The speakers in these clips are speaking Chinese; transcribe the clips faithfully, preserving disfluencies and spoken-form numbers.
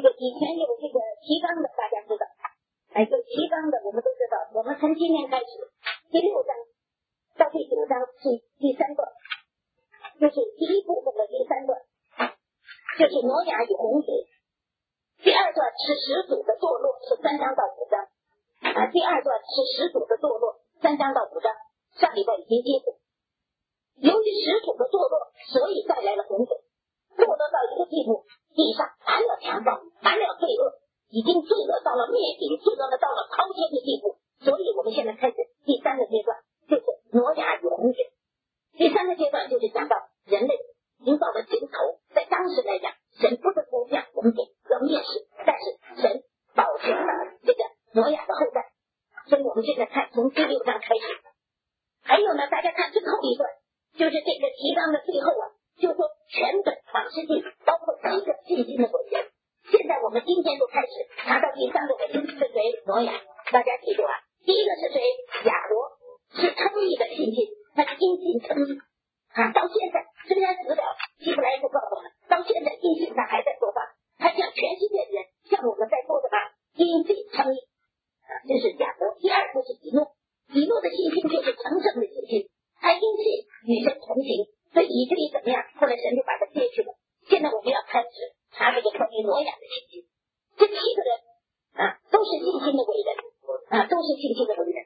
个以前有这个提纲的，大家知道，哎，有提纲的我们都知道，我们从今天开始，第六章到第九章是第三段，就是第一部分的第三段，就是挪亚与洪水。第二段是始祖的堕落，是三章到五章啊。第二段是始祖的堕落，三章到五章。上礼拜已经接触。由于始祖的堕落，所以带来了洪水，堕落到一个地步，地上满了强暴，满了罪恶，已经罪恶到了灭顶，罪恶到了滔天的地步。所以我们现在开始第三个阶段，就是挪亚与洪水。第三个阶段就是讲到人类已经到了尽头，在当时来讲，神不得不降洪水和灭世，但是神保全了这个挪亚的后代。所以我们现在看从第六章开始。还有呢，大家看最后一段，就是这个提纲的最后啊，就说全本创世纪包括七个信心的伟人。现在我们今天就开始查到第三个伟人是谁？挪亚。大家记住啊，第一个是谁？亚伯，是称义的信心，他是因信称义啊。到现在虽然死了，希伯来书告诉我们，到现在因信他还在做饭，他向全世界的人，像我们在做什么？因信称义啊，这是亚伯。第二个是以诺。以诺的信心就是成圣的信心，他因信与神同行，所以以至于怎么样？后来神就把他接去了。现在我们要开始查这个关于挪亚的信心。这七个人啊，都是信心的伟人啊，都是信心的伟人。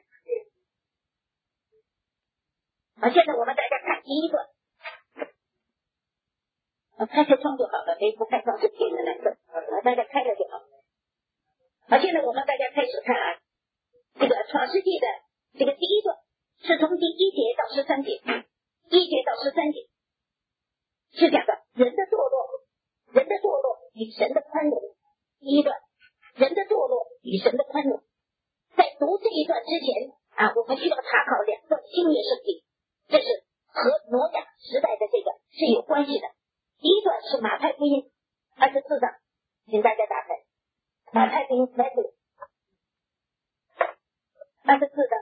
好，现在我们大家看第一段，啊，开开窗就好了，没不开窗是天的蓝色，啊，大家开了就好。好，现在我们大家开始看啊，这个创世纪的。这个第一段是从第一节到十三节，一节到十三节是讲的人的堕落，人的堕落与神的宽容。第一段，人的堕落与神的宽容。在读这一段之前啊，我们需要查考两段新约圣经，这是和挪亚时代的这个是有关系的。第一段是马太福音二十四章，请大家打开马太福音来读二十四章。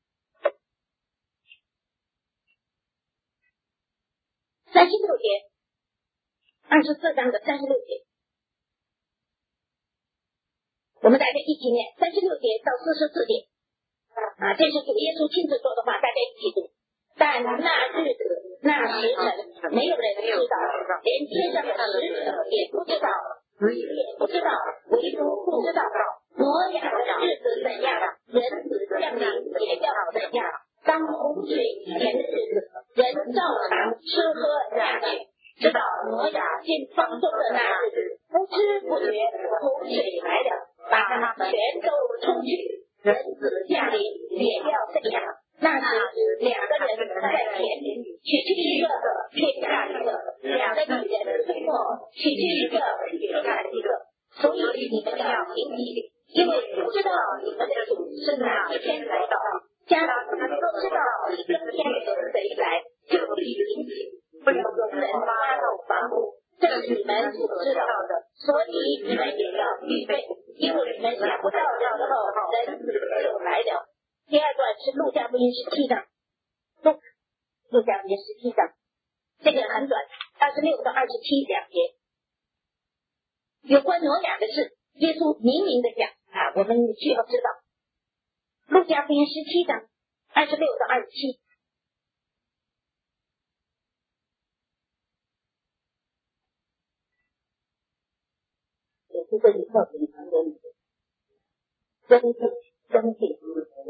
三十六节，二十四章的三十六节，我们大家一起念三十六节到四十四节啊，这是主耶稣亲自说的话，大家一起读。但那日子那时辰，没有人知道，连天上的使者也不知道，子也不知道，唯独不知道挪亚的日子怎样，人子降临也要怎样。当洪水以前的日子，人照常吃喝下去，直到挪亚进方舟的那日子，不知不觉洪水来了，把他们全都冲去。人子降临也要这样。那时两个人在田里，取去一个，撇下一个；两个女人推磨，取去一个，撇下一个。所以你们要警惕，因为不知道你们的主是哪一天来到。假如他们都知道一个天有谁来，就必警醒，不要有人发动防护，这是你们所知道的。所以你们也要预备，因为你们想不到的时候，人子就来了。第二段是路加福音十七章，路路加福音十七章，这个很短，二十六到二十七两节，有关挪亚的事，耶稣明明的讲啊，我们需要知道。路加福音十七章二十六到二十七，也是这里特别常见的真谛真谛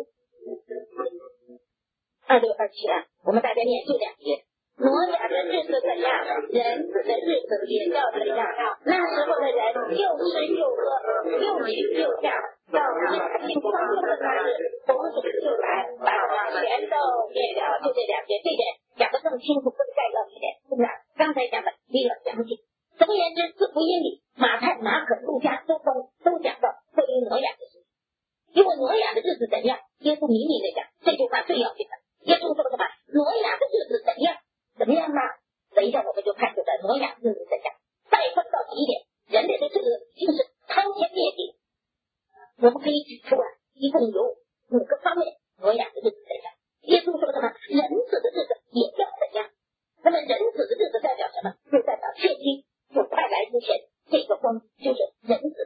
二六二七啊，我们大家念这两节。挪亚的日子怎样，人子的日子也要怎样。那时候的人又吃又喝，又娶又嫁，到进方舟的那日，洪水就来，把他们全都灭了。就这两节，这点讲得更清楚，更概要一点，是不是？刚才讲的比较详细。总而言之，四福音里，马太、马可、路加都都讲到关于挪亚的事情。因为挪亚的日子怎样，耶稣明明的讲，这句话最要紧的。耶稣说什么？挪亚的日子怎样？怎么样呢？等一下我们就看出来挪亚日子怎样，再分到极点，人类的这个就是滔天灭顶。我们可以指出啊，一共有五个方面，挪亚的日子怎样？耶稣说什么？人子的日子也要怎样？那么人子的日子代表什么？就代表确定就快来之前，这个光就是人子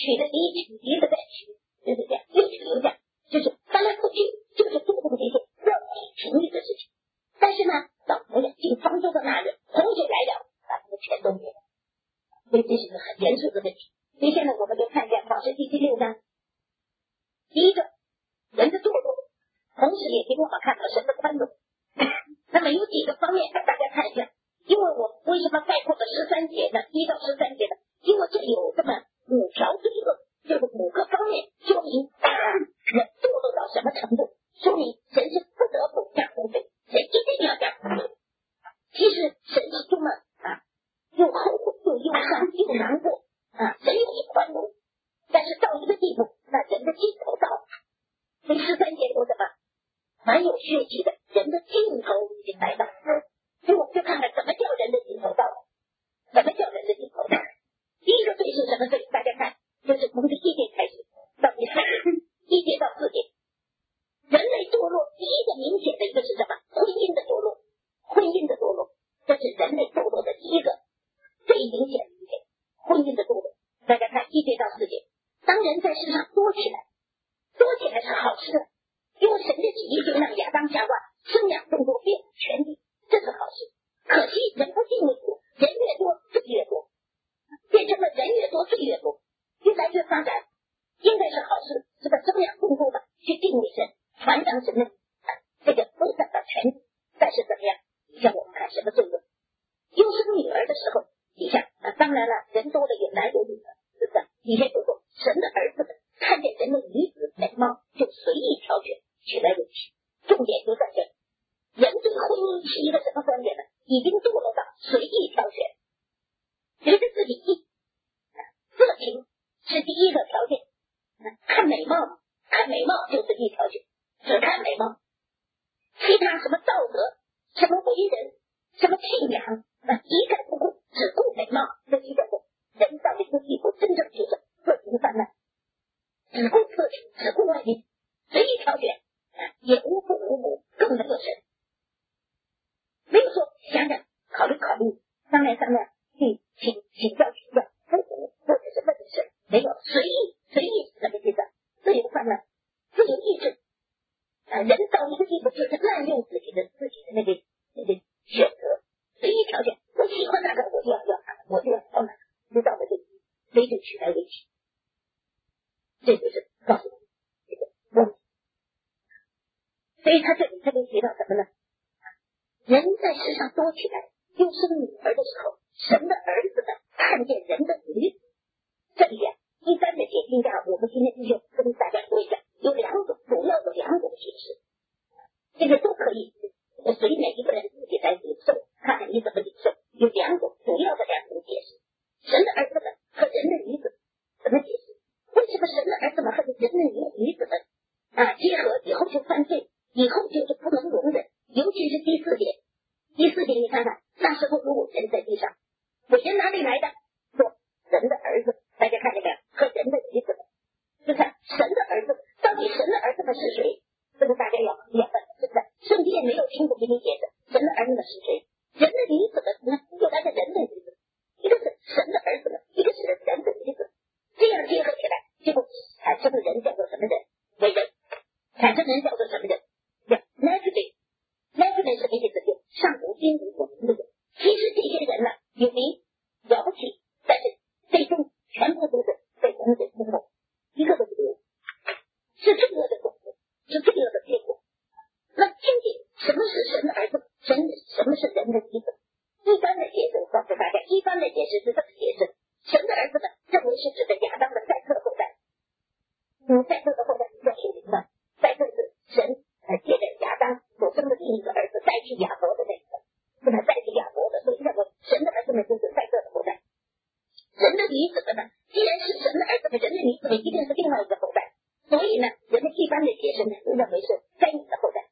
取的离，取离的再取，就是这样，又取又这样，就是翻来覆去，就是做这么这些肉体情欲的事情。但是呢，到头来进方舟的那日，洪水来了，把他们全都灭了。所以这是一个很严肃的问题。所以现在我们就看一下创世纪第六章，第一个人的堕落，同时也给我们看到神的宽容。那么有几个方面大家看一下，因为我为什么概括了十三节呢？一到十三节呢？因为这有这么五条罪恶，就是五个方面，说明人堕落到什么程度，说明神是不得不降洪水，神一定要降洪水。其实神是多么啊，又后悔又忧伤又难过啊，神也宽容，但是到一个地步，那人的尽头到了。所以十三节说什么？蛮有血气的人的尽头已经来到，所以我们就看看怎么叫人的尽头到了，怎么叫人的尽头到了。第一个罪是什么罪？大家看，就是从第一节开始到第四节，一节到四节，人类堕落第一个明显的一个是什么？婚姻的堕落，婚姻的堕落，这是人类堕落的第一个最明显的一点，婚姻的堕落。大家看一节到四节，当人在世上多起来，多起来是好事，因为神的旨意就让亚当夏娃生养众多，遍布全地，这是好事。可惜人不敬畏主，人越多罪越多，变成了人越多罪越多，越来越发展，应该是好事，是个生养众多的去敬畏神，传扬神的这个分散到全地。但是怎么样？你像我们看什么罪恶？优生女儿的时候，你想啊，当然了，人多的有男有女的，是不是？以前就说神的儿子们看见人的女子美貌，就随意挑选，娶来为妻。重点就在这里，人对婚姻是一个什么观点呢？已经堕落到随意挑选，觉得自己意色情是第一个条件，看美貌，看美貌就是一条件，只看美貌，其他什么道德，什么为人，什么信仰，一概不顾，只顾美貌。这一个人到一个地步，真正就是色情泛滥，只顾色情，只顾外面，随意挑选，也无父无母，更没有神，没有说想想考虑考虑，商量商量，去请请教请教父母或者是问神，没有随意随意是什么意思？自由泛滥，自由意志啊，人到一个地步就是滥用自己的自己的那个那个选择，随意挑选，我喜欢哪个我就要要哪个，我就要挑哪个，就到了这里，随着取来为妻，这就是告诉我们这个问题。所以他这里特别提到什么呢？人在世上多起来，又生女儿的时候，神的儿子们看见人的女子，这里啊，一般的解经家，我们今天就跟大家说一下，有两种，主要有两种解释，这个都可以随每一个人自己来领受，看看你怎么领受。有两种，主要的两种解释，神的儿子们和人的女子怎么解释？为什么神的儿子们和人的女子们啊结合以后就犯罪，以后就是不能容忍？尤其是第四节，第四节你看看，那时候有伟人在地上，伟人哪里来的？说神的儿子，大家看见没有？和人的女子们，就看神的儿子，到底神的儿子们是谁？这个大家要要问，是不是？圣经也没有清楚给你解释神的儿子们是谁，人的女子们呢？又来个人的女子，一个是神的儿子们，一个是人的女子，这样结合起来，结果产生的人叫做什么人？伟人，产生人叫做什么人？叫 Nephilim。Nephilim 什么意思？就上古今古有名的人。其实这些人呢，有名了不起，但是最终全部都是被洪水淹没，一个都不留，是罪恶的种子，是罪恶的结果。那究竟什么是神的儿子？神什么是人的女子？一般的解释，我告诉大家，一般的解释是这么解释：神的儿子们认为是指的亚当的赛特后代。嗯，赛特的后代叫属灵的，赛特是神呃借着亚当所生的另一个儿子代替亚伯的那个，是吧？代替亚伯的，所以认为神的儿子们就是赛特的后代。人的女子们呢，既然是神的儿子们，人的女子们一定是另外一个后代，所以呢，人们一般的解释呢，都认为是该隐的后代。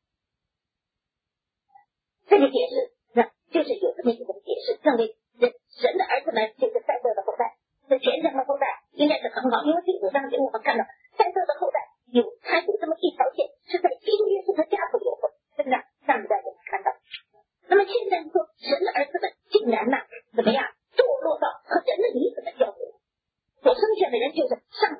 这个解释那就是有这么一种解释，认为人神的儿子们就是赛特的后代，这虔诚的后代应该是很好，因为第五章给我们看到赛特的后代有还有这么一条线是在基督耶稣的家族有份，是不是？上一代我们看到。那么现在说神的儿子们竟然呢怎么样堕落到和人的女子们交合，所生下的人就是上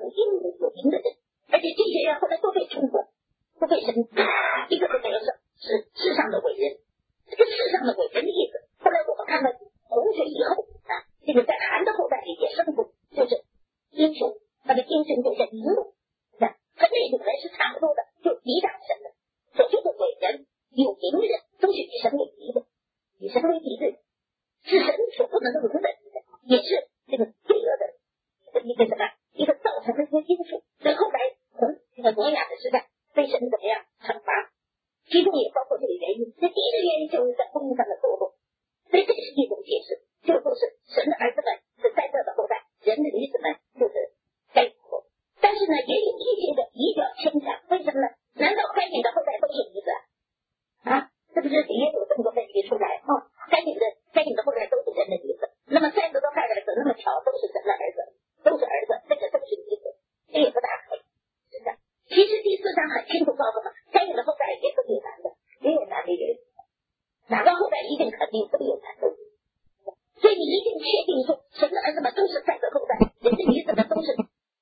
有名的人都是与神为敌的，与神为敌的是神所不能容忍的，也是这个罪恶的一个什么一个造成的一个因素。所以后来从这个挪亚的时代被神怎么样惩罚，其中也包括这个原因。这第一个原因就是在婚姻上的堕落，所以这是一种解释，就说是神的儿子们是灾祸的后代，人的女子们就是该死。但是呢，也有一些的比较牵强，为什么呢？难道该隐的后代都是女子啊？是不是也有这么多问题出来？哦，该隐的该隐的后代都是神的女子，那么三十多派的儿子那么巧都是神的儿子，都是儿子，这个都是女子，这也不大可以，是的。其实第四章很清楚告诉我们，该隐的后代也是有男的，也有男的也有，哪个后代一定肯定都有男的。所以你一定确定说，神的儿子们都是赛德后代，人的女子们都是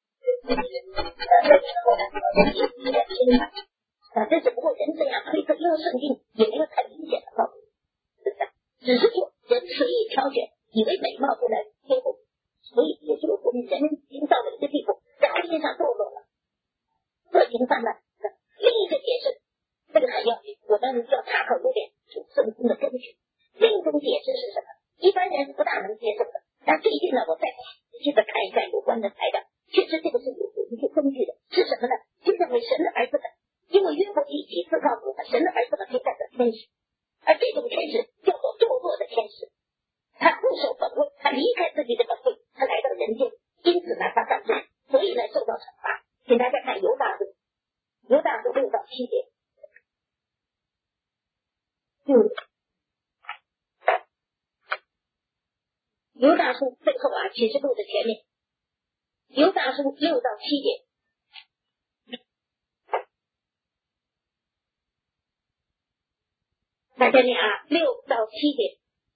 啊，这只不过人这样推测，因为圣经也没有太明显的告诉，是不是？只是说人随意挑选，以为美貌不能天赋，所以也就是我们人已经到了一个地步，在婚姻上堕落了，恶行泛滥。另一个解释，这个很要紧，我们要查考有点圣经的根据。另一种解释是什么？一般人不大能接受的，但最近呢，我再仔细的看一看有关的材料，确实这个是有有一些根据的。是什么呢？就认为神的儿子们，因为约伯记几次告诉我们，神的儿子们可以代表天使，而这种天使叫做堕落的天使，他固守本位，他离开自己的本位，他来到人间，因此呢，他犯罪，所以呢受到惩罚。请大家看犹大书，犹大书六到七节，嗯。犹大书最后啊，启示录的前面，犹大书六到七节，大家念啊，六到七节，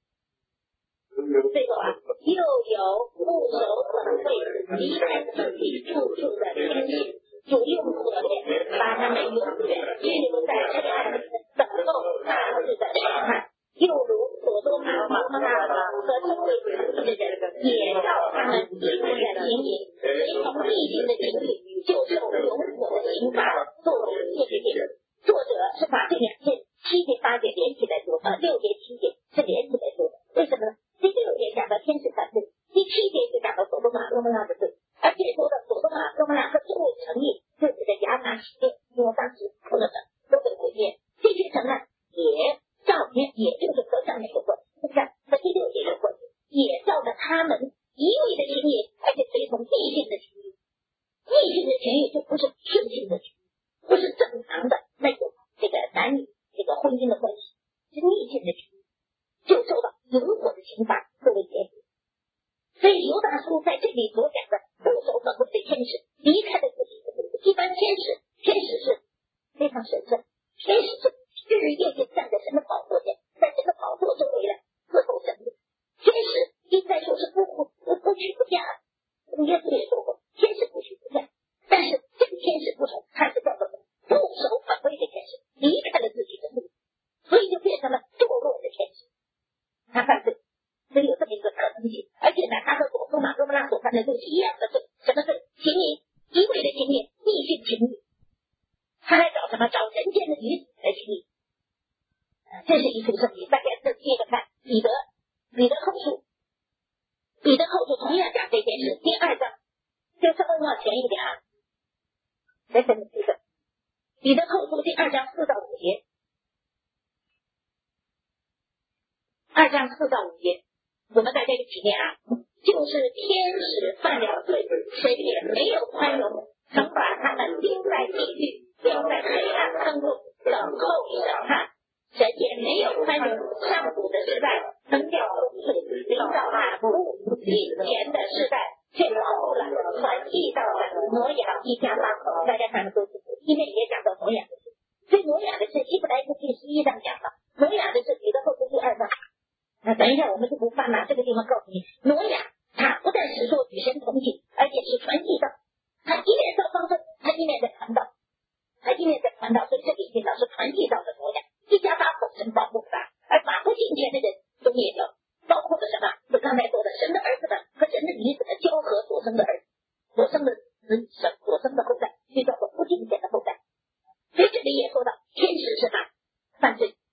最后啊，又有不守本位、离开自己住处的天使，主用火焰把他们永远拘留在黑暗里，等候大日的审判。又如所多玛、摩拉和周围城邑的人，也照他们一同的情形，随从逆境的情侣，就受永火的刑罚，作为这些经。作者是把这两件七节八节连起来说，啊，六节七节是连起来说的。为什么呢？第六节讲到天使犯罪，第七节就讲到所多玛、摩拉的罪，而且说到所多玛、摩拉和周围城邑就指的亚玛西列，因为当时所有的都被毁灭，这些城呢也。照片也就是和上面有关，是不是？和第六节有关，也照着他们一味的情谊，而且随从逆性的情谊。逆性的情谊就不是顺性的情谊，不是正常的那种这个男女这个婚姻的关系，是逆性的情谊，就受到永火的刑罚作为结果。所以犹大书在这里所讲的不守本位的天使离开了自己的本位，一般天使天使是非常神圣，天使是日日夜夜站在神的宝座前，在神的宝座周围呢伺候神的天使，应该说是不不不不娶不嫁。耶稣也说过，天使不娶不嫁，但是这个天使不同，他是叫做不守本位的天使，离开了自己的路，所以就变成了堕落的天使，他犯罪，所以有这么一个可能性。而且呢，他和所多玛、哥摩拉所犯的罪是一样的罪，什么罪？情谊，一味的情谊，逆性情谊。他还找什么？找人间的女子来情谊。这是一处圣经，大家再接着看彼得，彼得后书，彼得后书同样讲这件事，第二章，就稍微往前一点啊，再看这个彼得后书第二章四到五节，二章四到五节，我们大家一起念啊，就是天使犯了罪，神也没有宽容，曾把他们丢在地狱，丢在黑暗坑中，等候审判。神也没有宽容上古的时代，能叫洪水临到那不以前的时代，却保护了传递到了挪亚一家八口。大家看的都是，因为也讲到挪亚的事，所以挪亚的事希伯来书第十一章讲了，挪亚的事彼得后书第二章。那等一下我们就不翻了，这个地方告诉你，挪亚他不但是说与神同行，而且是传递到，他一面造方舟，他一面在传道，他一面在传道，所以这里听到是传递到的挪亚。一家八口神保护他，而把不敬虔的人都灭掉，包括了什么？就刚才说的神的儿子们和神的女子的交合所生的儿子，所生的子所生的后代，就叫做不敬虔的后代。所以这里也说到天使是哪犯罪，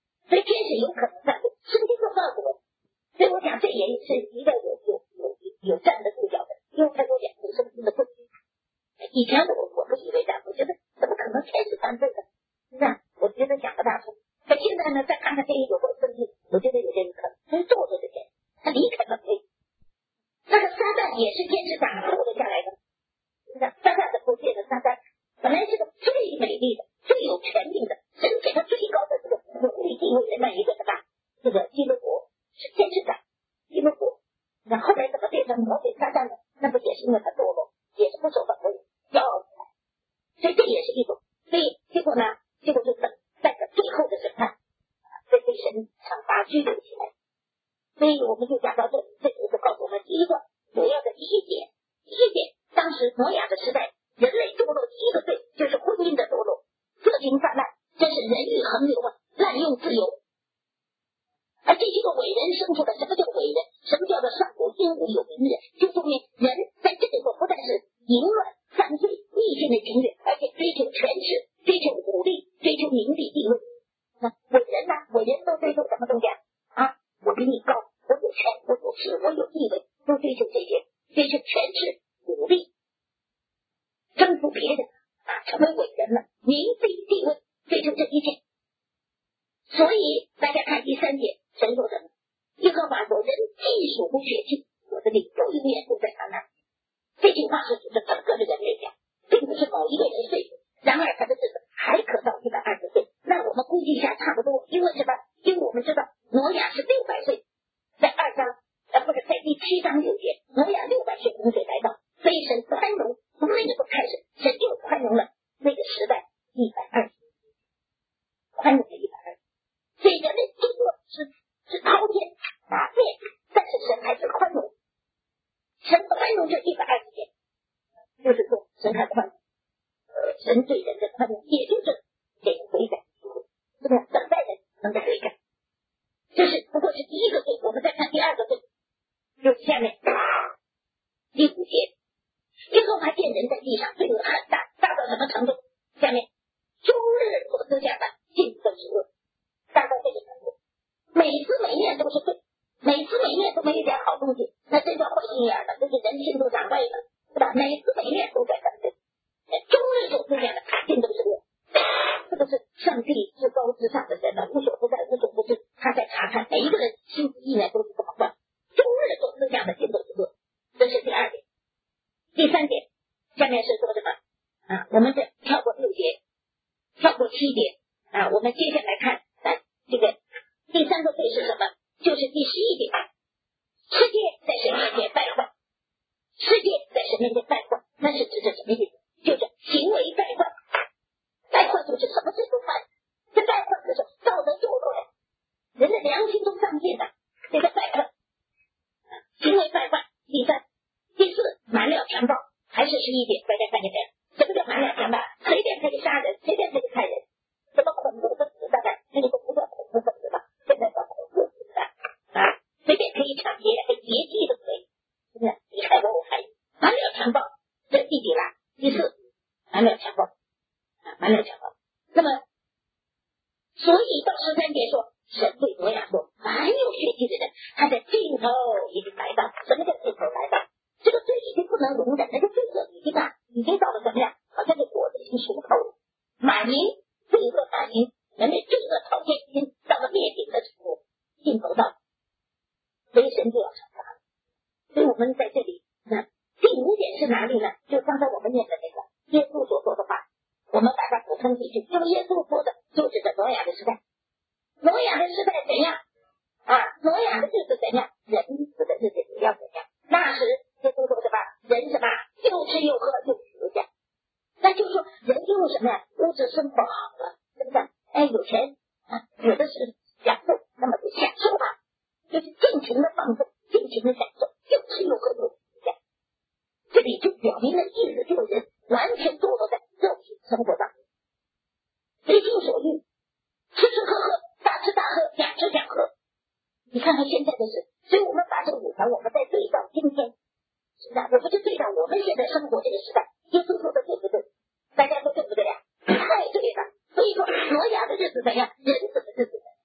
是有可能犯罪，身体都犯过。所以我想这也是一个有有有有站得住脚的，因为他说两个圣经的根据。以前我我不以为然，我觉得怎么可能天使犯罪的，是不是？我觉得讲不大通。可现在呢，再看看这一有个圣经，我觉得有这个可能，他是做着的天，他离开了罪。那个撒旦也是天使长做了下来的，是不是？撒旦的不见的撒旦，本来是个最美丽的、最有权柄的，神给他最高的这个荣誉地位的那一个什么？这个基督国是天使长，基督国。那后来怎么变成魔鬼撒旦呢？那不也是因为他堕落，也是不守法规，骄傲起来。所以这也是一种。所以结果呢？结果就等待着最后的审判，被被神惩罚拘留起来。所以我们就讲到这里，这里就告诉我们第一个主要的第一点，第一点，当时挪亚的时代，人类堕落第一个罪就是婚姻的堕落，色情泛滥，真是人欲横流啊，滥用自由。而这些个伟人生出来，什么叫伟人？什么叫做上古英武有名人？就说明人在这里头不但是淫乱、犯罪、逆性的情欲，而且追求权势、追求武力、追求名利地位。那伟人呢？伟人都追求什么东西啊？我比你高，我有权，我有势，我有地位，都追求这些，追求权势、武力，征服别人啊，成为伟人了，名利地位，追求这一切。所以大家看第三节，神说什么？耶和华说：“人既属乎血气，我的灵就永远不在他那里。”这句话是指着整个的人类讲，并不是某一个人岁数。然而他的日子还可到一百二十岁，那我们估计一下差不多，因为什么？因为我们知道挪亚是六百岁，在二章呃不是在第七章六节，挪亚六百岁洪水来到，所以神宽容，从那个时候开始，神就宽容了那个时代一百二十，宽容了一百二十。所以人类经过是是滔天啊变，但是神还是宽容，神宽容这一百二十年，就是说神还宽容。神对人的宽容，也就是给人悔改，是不是？等待人能够悔改，这是不过是第一个罪。我们再看第二个罪，就是下面第五节，耶和华见人在地上罪恶很大，大到什么程度？下面终日所思想的尽都是恶，大到这个程度，每次每念都是罪，每次每念都没有点好东西，那这叫坏心眼了，这是人心都长歪了，是吧？每次每念都在犯罪。终日所思想的尽都是恶，这个是上帝至高至上的神了，无所不在，无所不知，他在查看每一个人心思意念都是怎么换。终日所思想的尽都是恶，这是第二点。第三点，下面是说什么啊？我们再跳过六节，跳过七节啊，我们接下来看啊，这个第三个罪是什么？就是第十一节，世界在神面前败坏，世界在神面前败坏，那是指着什么意思？就是行为败坏，败坏就是什么事都犯，这败坏就是道德堕落了，人的良心都丧尽了，这个败坏，行为败坏。第三、第四，满了强暴，还是十一节，大家看见没有？什么叫满了强暴？随便可以杀人，随便可以害人，什么恐怖分子，大概那个都不叫恐怖分子吧，现在叫恐怖分子啊，随便可以抢劫，还劫机都可以，是不是？你害我，我害你，满了强暴，这第几了？第四，满了强暴啊，满了强暴。那么，所以到十三节说，神对挪亚说，凡有血气的人，他在尽头已经来到。什么叫尽头来到？这个罪已经不能容忍，那个罪恶已经啊，已经到了什么呀？好像这果子已经熟透了，满盈，罪恶满盈，人类罪恶滔天，已经到了灭顶的程度，尽头到，所以神就要惩罚。所以我们在这里那第五点是哪里呢？就刚才我们念的那个耶稣所说的话，我们把它补充进去。因为耶稣说的就指着挪亚的时代，挪亚的时代怎样啊？挪亚的日子怎样？人子的日子也要怎样？那时耶稣说什么？人什么？又吃又喝又娶又嫁。那就是说人就用什么呀？物质生活好了，是不是？哎，有钱啊，有的是享受，那么就享受吧，就是尽情的放纵，尽情的享受，又吃又喝又娶又嫁。这里就表明了意思，就是人完全堕落在肉体生活当中，随心所欲，吃吃喝喝，大吃大喝，想吃想喝。你看看现在的事，所以我们把这五条，我们再对照今天，是不是？我们就对照我们现在生活这个时代，耶稣说的对不对？大家说对不对呀？太对了。所以说挪亚的日子怎样？人子的日子，人子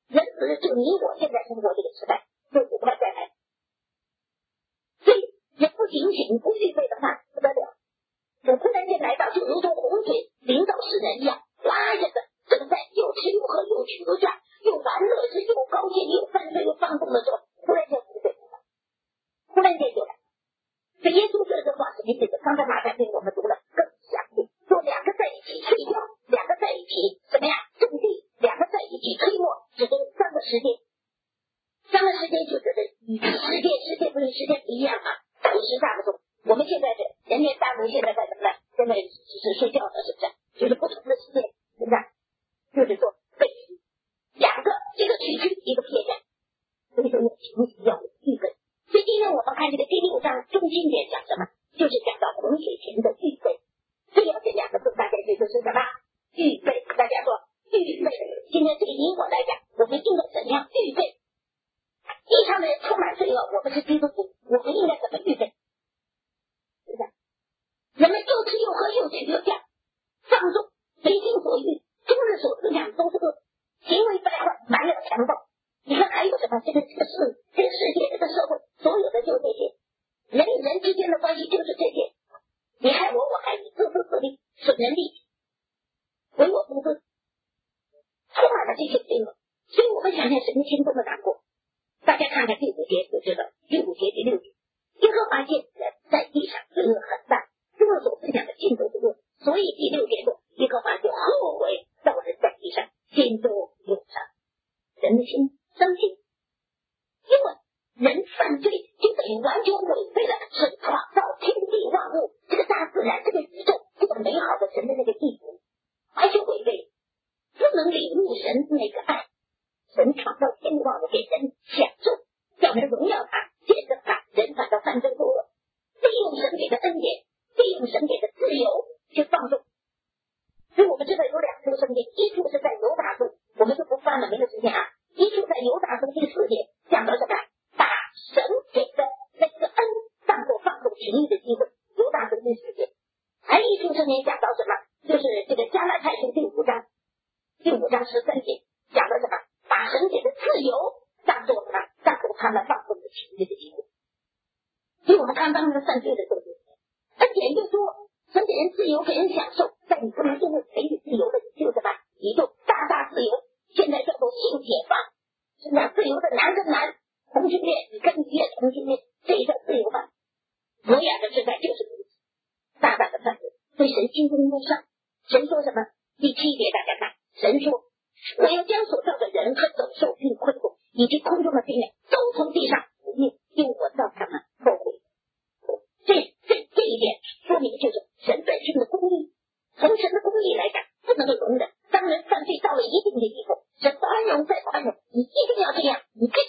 时就你我现在生活这个时代就不快再来。所以人不警醒不预备的话不得了，就突然间来到就如同洪水临到世人一样，哗一下子正在又吃又喝又取又下又玩乐之又高兴又犯罪又放纵的时候，突然间洪水来了，突然间就来了。所以耶稣说的这话什么意思？刚才马太福音我们读了更详细，说两个在一起睡觉，两个在一起什么呀？种地，两个在一起推磨，指的三个时间。三个时间就指的与世界，世界不是时间不一样啊。古时大不同，我们现在是人民大陆现在在什么呢？现在只是睡觉了，是不是？就是不同的时间，是不是？就是说背离两个，一个取之，一个撇下。所以说有情绪要有预备。所以今天我们看这个第六章中心点讲什么？就是讲到洪水前的预备。最要这两个字大家记住是什么？预备。大家说预备。今天对你我来讲，我们应该怎样预备？地上的人充满罪恶，我们是基督徒，我们应该怎么预备？是不是？人们又吃又喝又取又下，放纵，随心所欲，终日所思想都是恶，行为败坏，满了强暴。你看还有什么？这个这个世这个世界这个社会，所有的就这些，人与人之间的关系就是这些。你害我，我害你，自私自利，损人利己，唯我独尊，充满了这些罪恶。所以我们想想神心中的难过。大家看看第五节就知道，第五节第六节，耶和华见人在地上罪恶很大，诸恶所思想的尽都是恶，所以第六节说，耶和华就后悔造人在地上，心中忧伤。人的心伤心，因为人犯罪就等于完全违背了神创造天地万物这个大自然这个宇宙这个美好的神的那个意图，完全违背，不能领悟神那个爱。神创造天地万物给人享受，叫人荣耀他，见证他，人反倒犯罪作恶，利用神给的恩典，利用神给的自由去放纵。所以我们知道有两处圣经，一处是在犹大书，我们就不翻了，没有时间啊。一处在犹大书第四节讲到什么？把神给的那个恩当作放纵情欲的机会。犹大书第四节，还有一处圣经讲到什么？就是这个加拉太书第五章，第五章十三节讲到什么？把神给的自由当作什么？当作他们放纵的情欲的机会。所以我们看当时犯罪的时候，恩典越多，神给人自由，给人享受，在你不能因为给你自由的，你就什么？你就大大自由。现在叫做性解放，是不是？自由的男跟男同性恋，你跟你也同性恋，这一叫自由吧？挪亚的时代就是如此，大大的犯罪，对神心中忧伤。神说什么？第七节大家看，神说。我要将所造的人和走兽并昆虫以及空中的飞鸟都从地上除灭，因为我造他们后悔。这这这一点说明就是神本身的公义，从神的公义来讲，不能够容忍。当人犯罪到了一定的地步，神宽容再宽容，你一定要这样，你这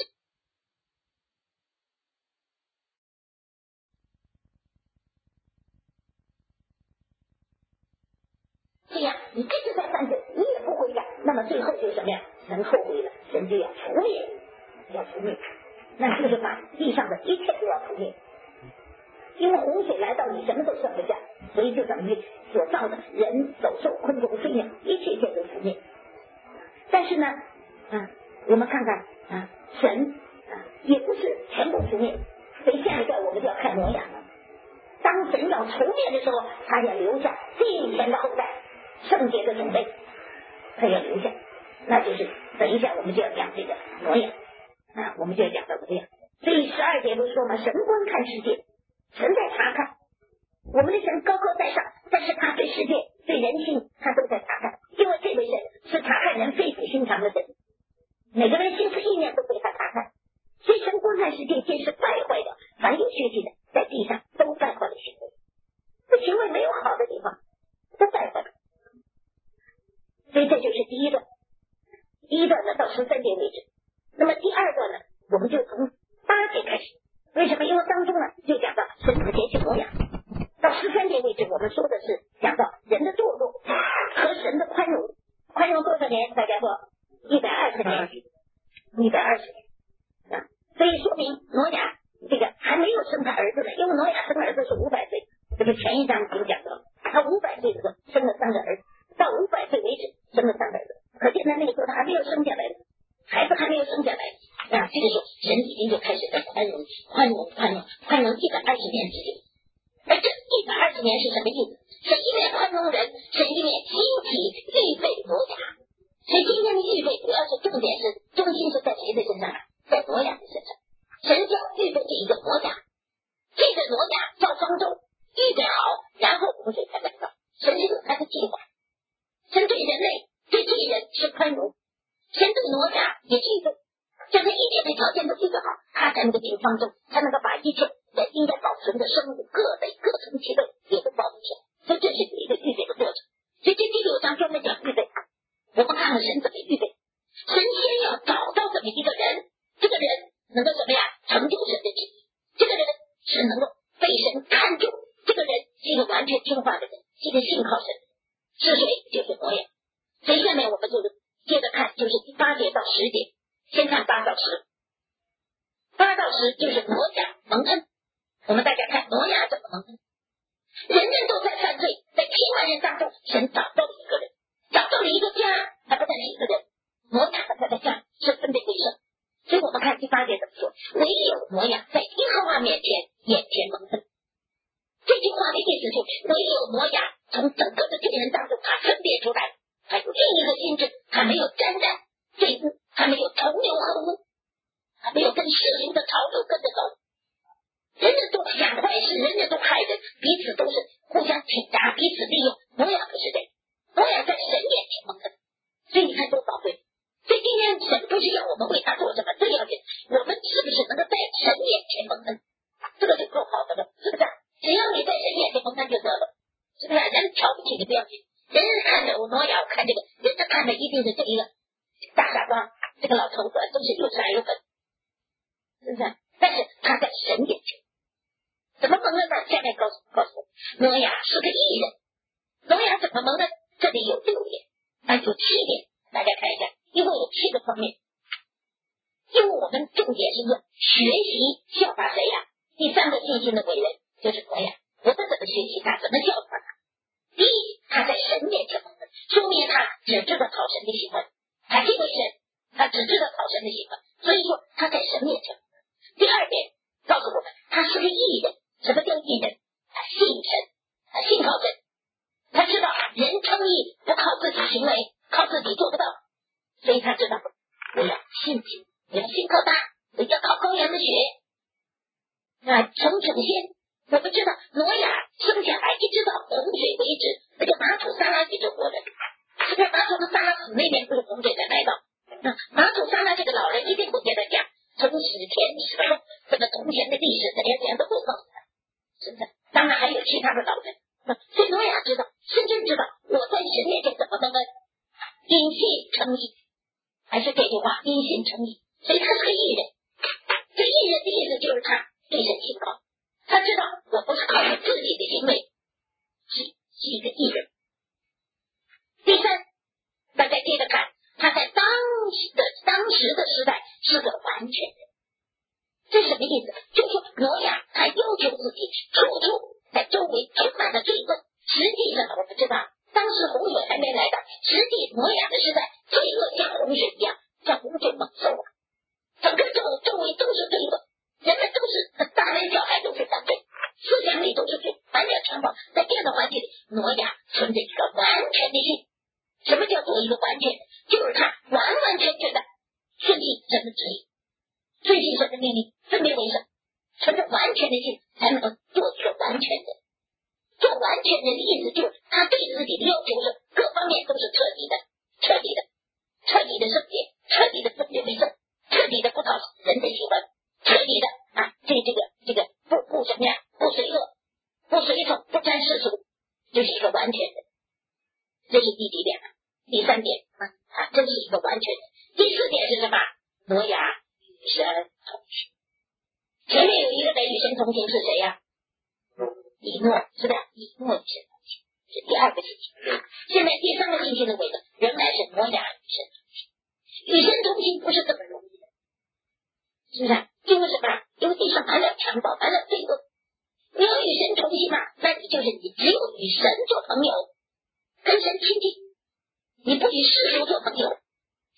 这样，你这次再犯罪，你也不悔改，那么最后就是什么呀？神后悔了，神就要除灭，要除灭，那就是把地上的一切都要除灭。因为洪水来到，你什么都剩不下，所以就等于所造的人、走兽、昆虫、飞鸟，一切一切都除灭。但是呢，啊，我们看看啊，神啊也不是全部除灭，所以下一个我们就要看挪亚了。当神要除灭的时候，他要留下敬虔的后代。圣洁的种类，他要留下，那就是等一下我们就要讲这个挪亚啊，我们就要讲到挪亚。所以十二节不是说嘛，神观看世界，神在查看，我们的神高高在上，但是他对世界、对人性，他都在查看，因为这位神是查看人肺腑心肠的神，每个人心思意念都被他查看，所以神观看世界，皆是败坏的，凡有血气的，在地上都败坏了行为，这行为没有好的地方，都败坏了。所以这就是第一段，第一段呢到十三节为止。那么第二段呢，我们就从八节开始。为什么？因为当中呢就讲到神子拣选挪亚，到十三节为止，我们说的是讲到人的堕落和神的宽容。宽容多少年？大家说一百二十年，一百二十年啊。所以说明挪亚这个还没有生他儿子呢，因为挪亚生儿子是五百岁，这个前一章已经讲到了，他五百岁的时候生了三个儿子。到五百岁为止生了三个儿子，可见他那个时候他还没有生下来的， 孩子还没有生下来啊，这个时候神已经就开始在宽容宽容宽容宽容一百二十年之久。而这一百二十年是什么意思？是一面宽容人，是一面集体预备挪亚。所以今天的预备主要是重点是中心是在谁的身上？在挪亚的身上。神要预备这一个挪亚，这个挪亚造方舟预备好，然后洪水才来到。神是有他的计划。神对人类对罪人是宽容，神对挪亚也是预备，就是一切的条件都预备好，他才能够进方舟，才能够把一切人应该保存的生物各类各层其类也都保存起来。所以这是有一个预备的过程。所以这第六章专门讲预备。我们看看神怎么预备。神先要找到这么一个人，这个人能够怎么样成就神的旨意，这个人是能够被神看重，这个人是一个完全听话的人，是一个信靠神的人。是谁？就是挪亚。所以下面我们就接着看，就是第八节到十节。先看八到十。八到十就是挪亚蒙恩。我们大家看挪亚怎么蒙恩。人人都在犯罪，在千万人当中，神找到了一个人，找到了一个家，他不但是一个人，挪亚和他的家是分别为圣。所以我们看第八节怎么说，唯有挪亚在耶和华面前眼前蒙恩。这句话的意思就是唯有挪亚从整个的罪人当中他分别出来，他有另一个心智，他没有沾染罪污，他没有同流合污，他没有跟世俗的潮流跟着走。人人都想坏事，人人都害人，彼此都是互相挺拔，彼此利用。挪亚不是这样，挪亚在神眼前蒙恩。所以你看多宝贵。所以今天神不是要我们为他做什么，最要紧我们是不是能够在神眼前蒙恩，这个就够好的了，是不是？只要你在神眼前蒙恩就得了，是不是？人瞧不起你不要紧，人人看着我挪亚，我看这个，人家看的一定是这一个大傻瓜，这个老头子都是又傻又笨，是不是？但是他在神眼前怎么蒙恩呢？下面告诉告诉我，挪亚是个义人。挪亚怎么蒙恩？这里有六点，啊，有七点，大家看一下，一共有七个方面。因为我们重点是说学习效法谁呀、啊？第三个信心的伟人就是挪亚。我们怎么学习他？怎么效法他？第一，他在神面前蒙恩，说明他只知道讨神的喜欢，他敬畏神，他只知道讨神的喜欢，所以说他在神面前蒙恩。第二点告诉我们，他是个义人。什么叫义人？他信神，他信靠神，他知道人称义不靠自己行为，靠自己做不到，所以他知道我要信主，我要信靠他，我要靠羔羊的血。那从首先我们知道挪亚生下来一直到洪水为止，那个马土撒拉也就活着，是不是？马土撒拉死那年不是洪水才来到，那马土撒拉这个老人一定不给他讲从史前史后这个从前的历史，这连讲都不告诉他，是不是？当然还有其他的老人。所以挪亚知道，深深知道我在神面前怎么蒙恩，因信称义，还是这句话，因信称义。所以他是个义人。这义人的意思就是他对神信靠，他知道我不是靠我自己的行为，是是一个义人。第三，大家接着看，他在当时的当时的时代是个完全人。这什么意思？就是说挪亚他要求自己处处在周围充满了罪恶。实际上我们知道，当时洪水还没来到，实际挪亚的时代罪恶像洪水一样，像洪水猛兽啊，整个周周围都是罪恶，人们都是大人小孩都是犯罪，思想里都是罪，满脸全包。在这样的环境里，挪亚存着一个完全的信。什么叫做一个完全？就是他完完全全的顺应神的旨意，遵行神的命令，分别为圣，存着完全的信，才能够做一个完全的。做完全的意思就是他对自己的要求是各方面都是彻底的、彻底的、彻底的圣洁、彻底的分别为圣、彻底的不讨人的喜欢、彻底的啊，对这个这个不不什么呀，不随恶、不随从、不沾世俗，就是一个完全的。这是第几点？第三点啊，啊，这是一个完全的。第四点是什么？挪亚与神同行。前面有一个在与神同行是谁呀、啊？以诺，是不是？以诺与神同行是第二个信息。现在第三个信息的伟人仍然是挪亚与神同行。与神同行不是这么容易的，是不是？因为什么？因为地上满了强暴，满了罪恶。你要与神同行嘛，那你就是你只有与神做朋友，跟神亲近，你不与世俗做朋友，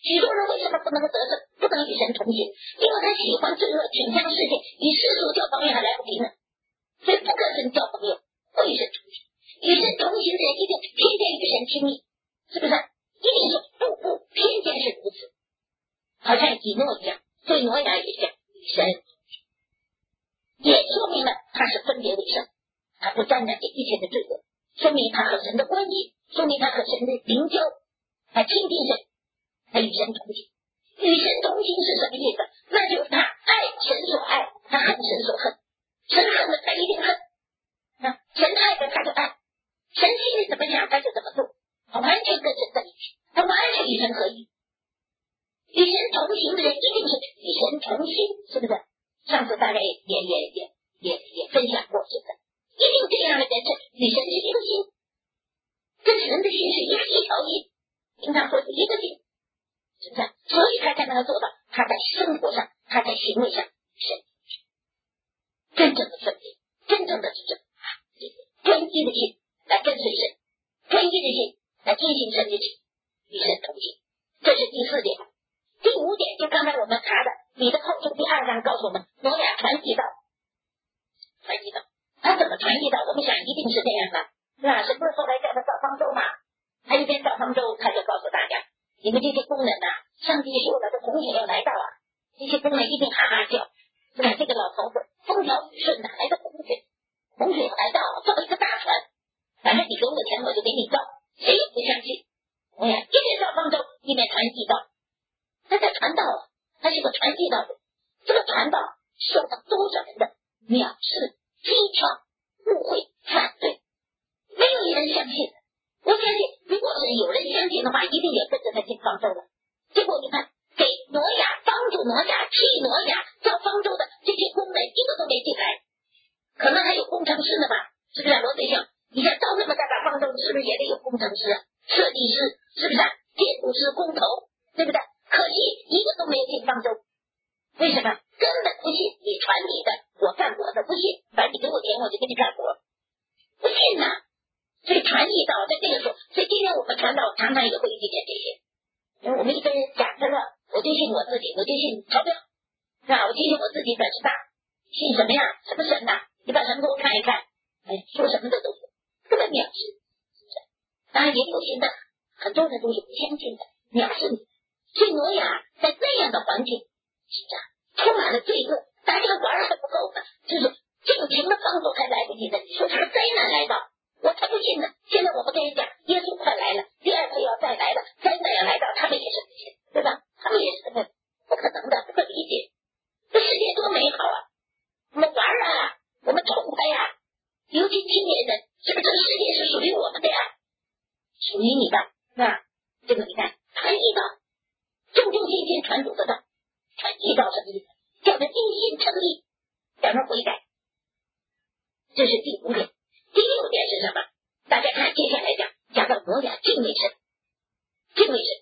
许多人为什么不能够得胜，不能与神同行？因为他喜欢罪恶，倾向世界，与世俗交朋友还来不及呢，所以不跟神交朋友，不与神同行。与神同行的人一定天天与神亲密，是不是？一定是步步偏见是如此，好像以诺一样，所以挪亚也讲与神同行，也说明了他是分别为圣，他不沾染这一切的罪恶，说明他和神的关系，说明他和神的灵交，他亲近神，他与神同行。与神同行是什么意思？那就是他爱神所爱，他恨神所恨，神恨的他一定恨，啊，神爱的他就爱，神心里怎么想他就怎么做，他完全跟神在一起，他完全与神合一。与神同行的人一定是与神同心，是不是？上次大家也也也也也也分享过，是不是？一定这样的人是与神是一个心，跟神的心是一个一条心，经常说是一个心，是不是？所以他才能够做到他在生活上，他在行为上神真正的分别，真正的是这啊，专一的心来跟随神，专一的心来遵行神的旨，与神同行。这是第四点。第五点就刚才我们查的彼得后书第二章告诉我们，挪亚传递道，传递道，他怎么传递道？我们想一定是这样的，是吧？是不是后来叫他造方舟嘛？他一边造方舟，他就告诉大家，你们这些工人呐、啊，上帝说了，这洪水要来到啊，这些工人一定哈哈叫，是吧？这个老头子风调雨顺，哪来的洪水？洪水要来到，造一个大船，反正你给我钱，我就给你造，谁也不相信。哎呀，一边造方舟，一边传递道。他在传道啊，他是个传递道的。这个传道受到多少人的藐视、讥诮、误会、反对，没有一人相信。我相信，如果是有人相信的话，一定也跟着他进方舟了。结果你看，给挪亚帮助挪亚、替挪亚造方舟的这些工人，一个都没进来。可能还有工程师呢吧？是不是？罗队长，你看造那么大的方舟，是不是也得有工程师、设计师？是不是？建筑师、工头，对不对？可惜一个都没有进方舟，为什么？根本不信，你传你的，我干我的，不信，反正你给我钱我就给你干活，不信呐。所以传递道在这个时候，所以今天我们传道常常也会遇见这些，因为我们一个人讲真了，我就信我自己，我就信钞票，是吧？我就信我自己本事大，信什么呀？什么神呐、啊？你把神给我看一看，哎，说什么的都有，根本藐视，是不是？当然也有些的，很多人都是不相信的，藐视你。所以挪亚在那样的环境，是不是充满了罪恶？大家玩还不够呢，就是尽情的放纵还来不及呢。你说这个灾难来到，我才不信呢。现在我们跟人讲，耶稣快来了，第二次要再来了，灾难要来到，他们也是不信，对吧？他们也是不不可能的，不可理解。这世界多美好啊！我们玩啊，我们痛快呀、啊，尤其青年人，是不是这个世界是属于我们的呀？属于你的，是吧？这个你看，传递道。正正心心传主的道，传递道什么意思？叫人因信称义，叫人悔改。这是第五点。第六点是什么？大家看接下来讲，讲到挪亚敬畏神，敬畏神，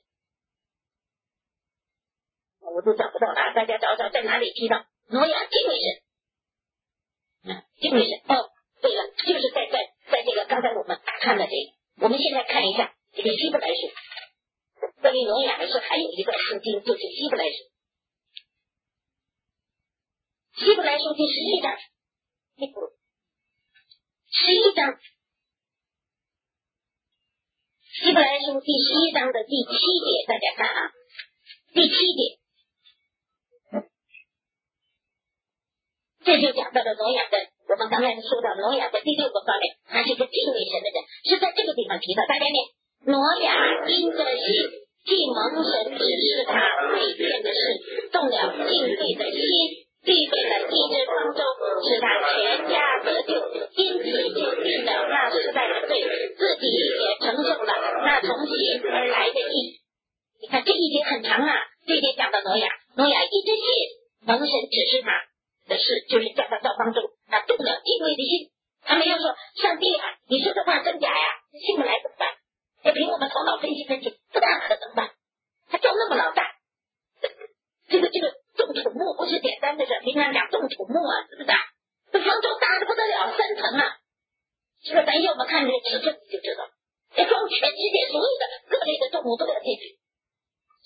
我都找不到了，大家找找在哪里提到挪亚敬畏神？啊，敬畏神。哦，对了，就是在在在这个刚才我们看的这个，我们现在看一下这个希伯来书。关于挪亚的事还有一段圣经，就是希伯来书。希伯来书第十一章，十一章，希伯来书第十一章的第七节，大家看啊，第七节，这就讲到了挪亚的，我们刚才说到挪亚的第六个方面，他是一个敬畏神的人，是在这个地方提到。大家念，挪亚因着信。既蒙神指示他未见的事，动了敬畏的心，预备了一只方舟，使他全家得救，因此就定了那时代的罪，自己也承受了那从信而来的义。你看这一节很长啊，这一节讲到挪亚，挪亚一直信蒙神指示他的事，就是叫他造方舟，他动了敬畏的心，他没有说上帝啊，你说这话真假呀？信不来怎么办？要凭我们头脑分析分析，不大可能吧？他叫那么老大，这个这个种土木不是简单的事，平常讲种土木啊，是不是啊？这方舟大的不得了，三层啊！这个等一下我们看这个尺寸你就知道，要装全世界所有的各类的动物都要进去，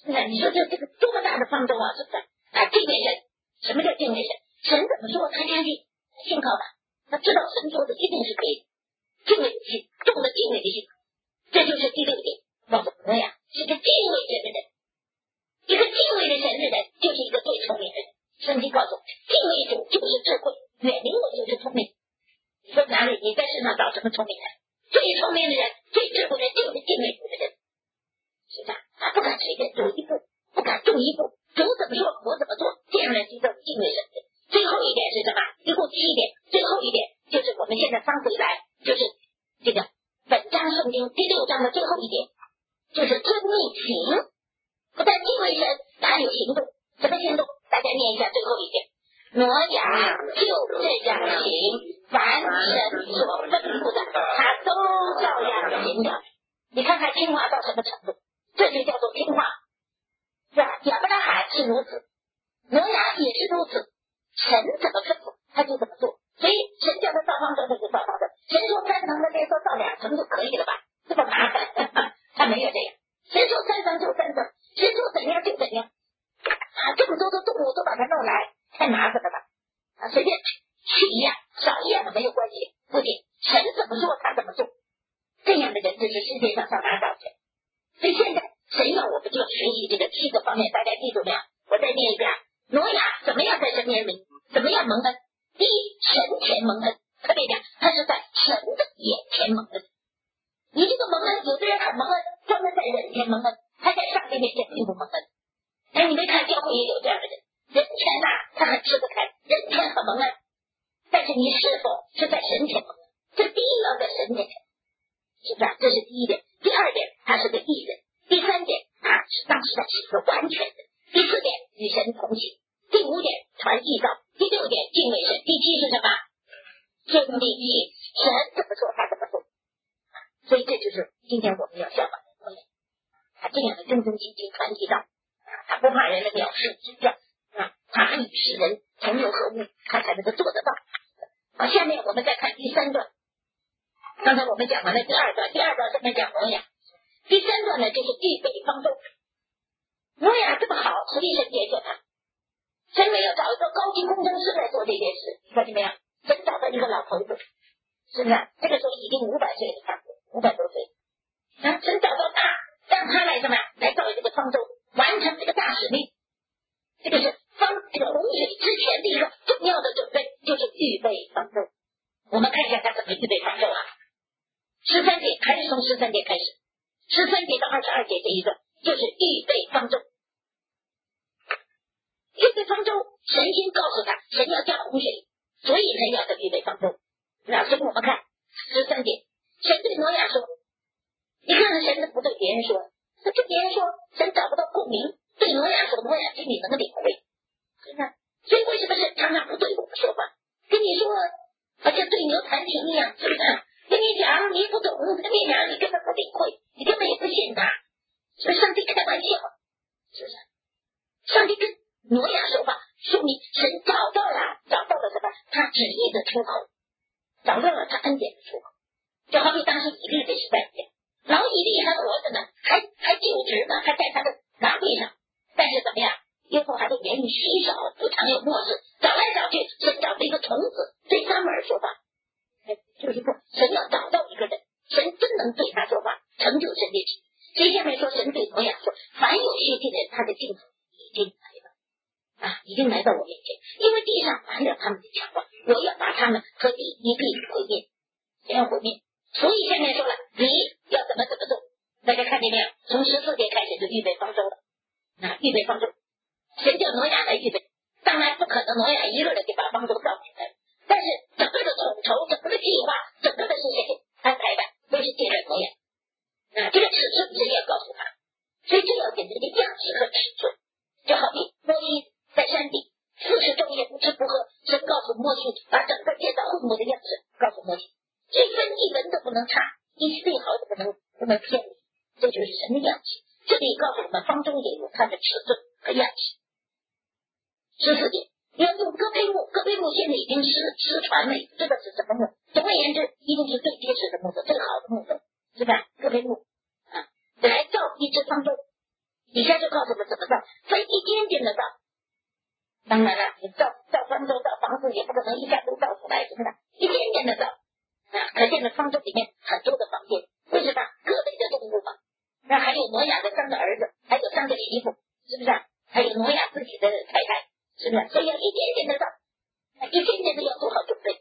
是不是？你说这这个多么大的方舟啊，是不是？啊，敬畏神，什么叫敬畏神？神怎么说，他相信，信靠他，他知道神说的一定是可以，敬畏的心，重的敬畏的心，这就是第六点。告诉我们呀，是个敬畏神的人，一个敬畏的神的人，就是一个最聪明的人。圣经告诉我，敬畏主就是智慧，远离我就是聪明。你说哪里？你在世上找什么聪明人？最聪明的人，最智慧的人，就是敬畏主的人。是吧？他不敢随便走一步，不敢动一步，主怎么说我怎么做，这样的是一种敬畏神的。最后一点是什么？一共七点，最后一点就是我们现在翻回来，就是这个本章圣经第六章的最后一点，就是遵逆行。不但敬畏神，还有行动。什么行动？大家念一下最后一点。挪亚就这样行，凡神所吩咐的，他都照样行了。你看看听话到什么程度？这就叫做听话，是吧？亚伯拉罕是如此，挪亚也是如此。神怎么吩咐，他就怎么做。所以神叫他造方舟，他就造方舟。神说三层的，别说造两层就可以了吧？这么麻烦，他没有这样。神说三层就三层，神说怎样就怎样。啊，这么多的动物都把它弄来，太麻烦了吧？啊，随便去一样少一样的没有关系，不仅神怎么说他怎么做。这样的人就是世界上上哪找去？所以现在神要我们就学习这个七个方面，大家记住没有？我再念一遍：挪亚怎么样在神面前怎么样蒙恩？第一，神前蒙恩，特别讲他是在神的眼前蒙恩。你这个蒙恩，有的人很蒙恩，专门在人前蒙恩，他在上帝面前并不蒙恩。哎，你没看教会也有这样的人，人前呐、啊、他很吃得开，人前很蒙恩，但是你是否是在神前蒙恩？这第一要在神面前，是不是？这是第一点。第二点，他是个义人。第三点，他是当时他是个完全的。第四点，与神同行。第五点，传义道。第六点，敬畏神。第七是什么？遵命义。神怎么说他怎么做。所以这就是今天我们要效法的模样。他这样的正正经经传义道，他不怕人的藐视指教，他以使人同流合污，他才能够做得到。好，下面我们再看第三段。刚才我们讲完了第二段，第二段这边讲挪亚，第三段呢就是预备方舟。挪亚这么好，所以神接受他。神没有找一个高级工程师来做这件事，你看见没有？神找到一个老头子，是不是？这个时候已经五百岁了，差不多五百多岁。啊，神找到他，让他来什么？来造这个方舟，完成这个大使命。这个是方这个洪水之前的一个重要的准备，就是预备方舟。我们看一下他怎么预备方舟啊？十三节还是从十三节开始，十三节到二十二节这一段就是预备方舟。预备方舟，神先告诉他，神要降洪水，所以他要的预备方舟。那所以我们看十三节，神对挪亚说，你看看神的不对别人说，他对别人说，神找不到共鸣，对挪亚说，挪亚心里能领会，是吧？所以为什么神常常不对我们说话？跟你说好像对牛弹琴一样，是不是？跟你讲你不懂，跟你讲你根本不领会，你根本也不信他，所以上帝开玩笑，是不是？上帝跟挪亚说话，说明神找到了，找到了什么？他旨意的出口，找到了他恩典的出口。就好比当时以利的时代一样，老以利还活着呢，还还就职呢，还在他的岗位上，但是怎么样？耶和华的言语稀少，不常有漠视，找来找去，神找了一个童子对撒母耳说话。就是说，神要找到一个人，神真能对他说话，成就神的旨意。所以下面说，神对挪亚说，凡有血气的人，他的镜头已经来了啊，已经来到我面前，因为地上满了他们的强暴，我要把他们和地一并毁灭，怎样毁灭？所以下面说了，你要怎么怎么做？大家看见没有？从十四节开始就预备方舟了啊，预备方舟，神叫挪亚来预备，当然不可能挪亚一个人就把方舟造起来了。但是整个的统筹，整个的计划，整个的是谁安排的？都是借着挪亚。啊，这个尺寸神要告诉他，所以这要给这个样式和尺寸，就好比摩西在山地四十昼夜不吃不喝，神告诉摩西把整个建造会幕的样式告诉摩西，一分一文都不能差，一丝一毫都不能不能偏离，这就是神的样式。这里告诉我们，方舟也有它的尺寸和样式。十四节。要用戈培木，戈培木现在已经失失传了，这个是什么木？总而言之，一定是最结实的木头，最好的木头，是吧？戈培木啊，来造一只方舟， 底下就告诉我们怎么造，分一点点的造。当然了，你造造方舟造房子也不可能一下都造出来，是不是？一点点的造啊，可见的方舟里面很多的房间，为什么？各类的动物嘛，那还有挪亚的三个儿子，还有三个媳妇，是不是？还有挪亚自己的太太，是不是？所以要一点点的造，一点点的要做好准备。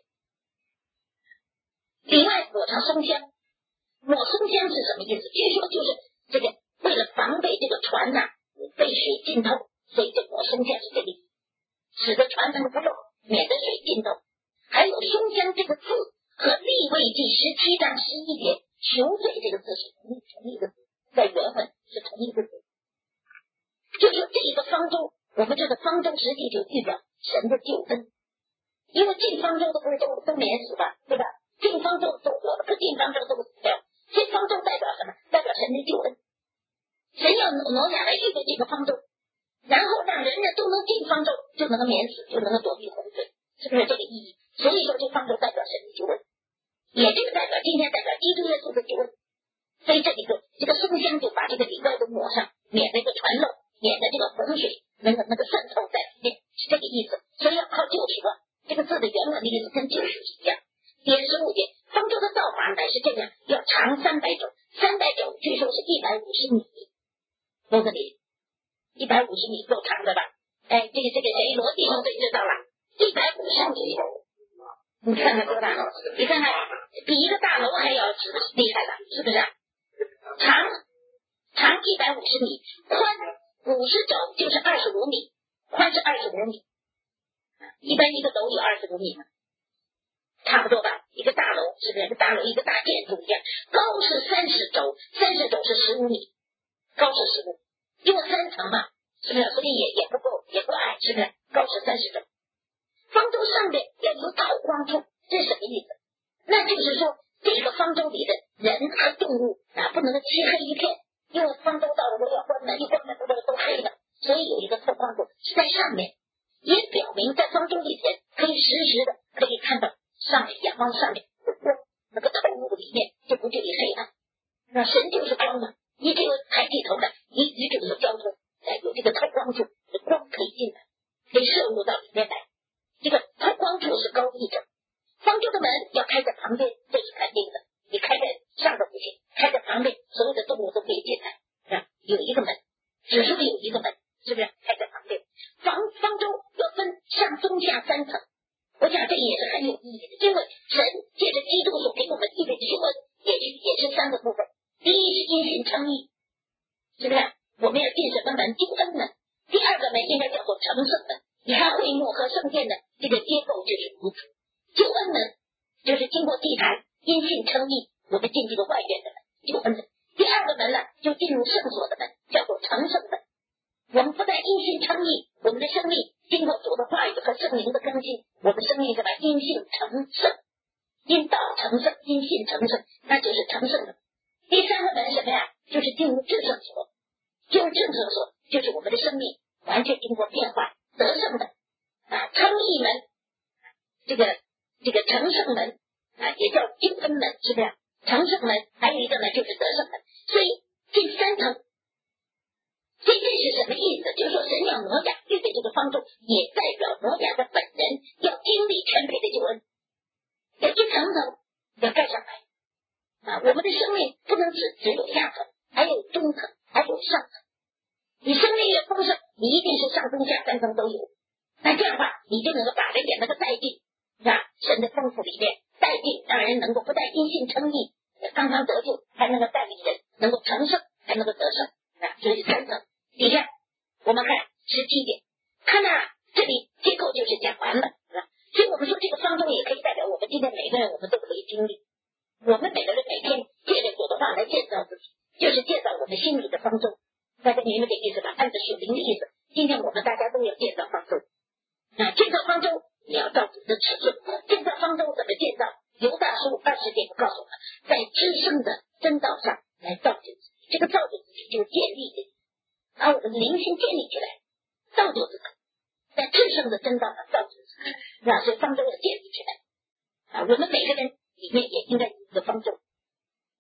另外抹上松香，抹松香是什么意思？据说就是这个为了防备这个船呐、啊、被水浸透，所以这抹松香是这个意思，使得船能不漏，免得水浸透。还有松香这个字和利未记十七章十一节赎罪这个字是同一同一个字，在原文是同一个字。就是这一个方舟，我们这个方舟实际就预表神的救恩，因为进方舟的不是都都免死吧，对吧？进方舟都活了，不进方舟都死掉。这方舟代表什么？代表神的救恩。神要挪亚来预备这个方舟，然后让人人都能进方舟，就能够免死，就能够躲避洪水，是不是这个意义？所以说这方舟代表神的救恩，也这个代表今天代表基督耶稣的救恩。所以这里头这个松香就把这个里外都抹上，免得这个船漏，免得这个洪水能够那个渗透在里面，是这个意思。所以要靠救赎啊，这个字的原文的意思跟救赎是一样。第十五节，方舟的造法乃是这样，要长三百肘，三百肘据说是一百五十米，多这里一百五十米够长的吧？哎，这个这个谁罗弟兄最知道了，一百五十米，你看看多大？你看看比一个大楼还要厉害了，是不是？长长一百五十米，宽五十肘就是二十五米，宽是二十五米。一般一个楼有二十五米嘛，差不多吧？一个大楼是不是？一个大楼一个大建筑一样，高是三十肘，三十肘是十五米，高是十五，因为三层嘛，是不是？所以也也不够，也不矮，是不是？高是三十肘。方舟上面要有透光处，这是什么意思？那就是说这个方舟里的人和动物啊，不能够漆黑一片，因为方舟到了要关门，一关门都都黑了，所以有一个透光处是在上面，也表明在方舟里的人可以实时的可以看到上面阳光上面光，那个透雾里面就不至于黑暗。那神就是光嘛，一这个抬起头来，一与主的交通，哎，有这个透光处，光可以进来，可以摄入到里面来。这个透光处是高一者，方舟的门要开在旁边，这是肯定的。你开在上头不行，开在旁边，所有的动物都可以进来。啊，有一个门，只说有一个门，是不是？开在旁边。方方舟要分上中下三层，我想这也是很有意义的，因为神借着基督所给我们预备的救恩，也是也是三个部分。第一是因信称义，是不是？我们要进什么门？救恩门。第二个门应该叫做成圣门。你看会幕和圣殿的这个结构就是如此。救恩门就是经过祭坛因信称义，我们进这个外院的门，救恩门。第二个门呢，就进入圣所的门，叫做成圣门。我们不但因信称义，我们的生命经过主的话语和圣灵的更新，我们生命什么？因信成圣，因道成圣，因信成圣，那就是成圣门。第三个门什么呀？就是进入至圣所，进入至圣所就是我们的生命完全经过变化得胜的啊，称义门，这个这个成圣门啊，也叫救恩门，是不是？成圣门还有一个呢，就是得胜门。所以这三层，这这是什么意思？就是说神要挪亚预备这个方舟，也代表挪亚的本人要经历全备的救恩，要一层层要盖上来啊。我们的生命不能只只有下层，还有中层，还有上层。你生命越丰盛，你一定是上中下三层都有。那这样的话，你就能够把人家那个带进，是吧？神的丰富里面带进，让人能够不但因信称义，刚刚得救，还能够带领人能够成圣，还能够得胜啊。所以三层。底下我们看十七节，看啊，这里结构就是讲完了，是吧？所以我们说这个方舟也可以代表我们今天每个人，我们都可以经历。我们每个人每天借着主的话来建造自己，就是建造我们心里的方舟。大家明白这意思吧？按照属灵的意思，今天我们大家都要建造方舟啊！建造方舟，你要照主的尺寸。建造方舟怎么建造？犹大书二十节告诉我们，在至圣的真道上来造就自己。这个造就自己就是建立的，把我们的灵性建立起来，造就自己，在至圣的真道上造就自己。啊，所以方舟要建立起来啊！我们每个人里面也应该有一个方舟。我们